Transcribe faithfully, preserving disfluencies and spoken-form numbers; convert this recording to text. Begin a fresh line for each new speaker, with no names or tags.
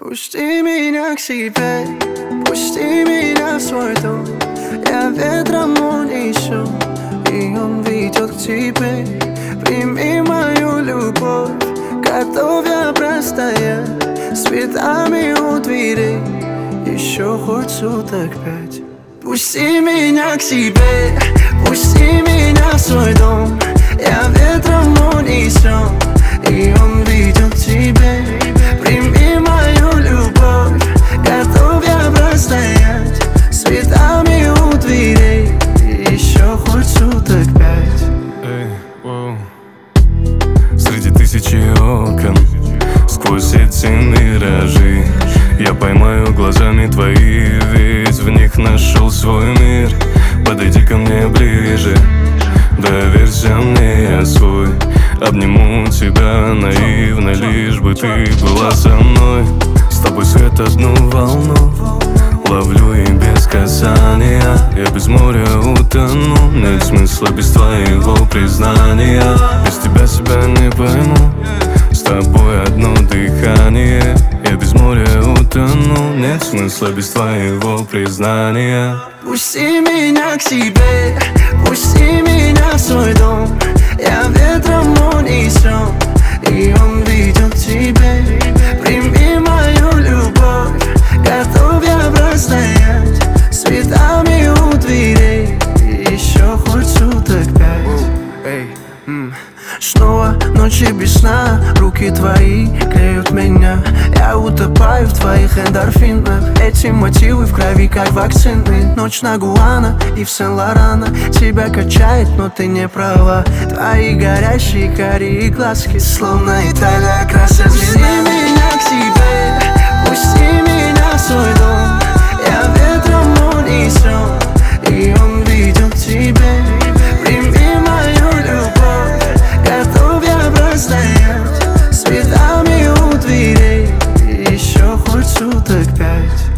Пусти меня к себе, пусти меня в свой дом. Я ветром унесу, и он ведет к тебе. Прими мою любовь, готов я простоять с цветами у дверей еще хоть суток пять. Пусти меня к себе, пусти меня в свой дом. Я ветром унесу, и он ведет к тебе. Прими мою любовь, готов я простоять с цветами у дверей еще хоть суток пять.
Эй, воу. Среди тысячи окон, сквозь эти миражи, я поймаю глазами твои, ведь в них нашел свой мир. Подойди ко мне ближе, доверься мне, я свой. Обниму тебя наивно, лишь бы ты была со мной. С тобой свет одну волну ловлю и без касания. Я без моря утону, нет смысла без твоего признания. Без тебя себя не пойму, с тобой одно дыхание. Я без моря утону, нет смысла без твоего признания.
Пусти меня к себе, пусти меня в свой дом. Я ветром унесу, и он ведет к тебе. Прими мою любовь, готов я простоять с цветами у дверей еще хоть суток пять. Эй, м. Снова ночи без сна, руки твои греют меня. Я утопаю в твоих эндорфинах. Эти мотивы в крови, как вакцины. Ночь на Гуана и в Сен-Лорана. Тебя качает, но ты не права. Твои горящие карие глазки, словно Италия, красят. Пусти меня к себе, пусти меня в свой дом. Я ветром унесу, и он ведет к тебе. Прими мою любовь, готов я простоять с цветами у дверей еще хоть суток пять.